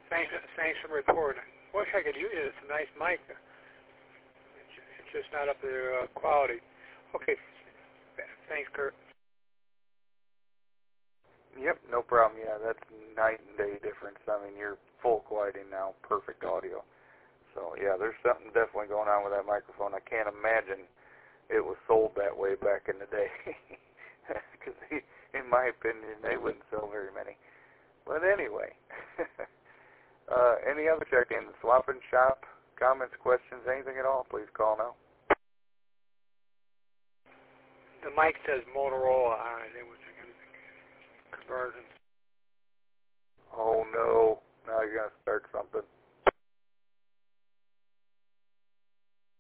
Thanks for reporting. Wish I could use it. It's a nice mic. It's just not up to their quality. Okay. Thanks, Kurt. Yep, no problem. Yeah, that's night and day difference. I mean, you're full quality now, perfect audio. So, yeah, there's something definitely going on with that microphone. I can't imagine it was sold that way back in the day. Because, in my opinion, they wouldn't sell very many. But anyway, any other check-ins? Swap and shop, comments, questions, anything at all, please call now. The mic says Motorola on it. It was a conversion. Oh, no. Now you're going to start something.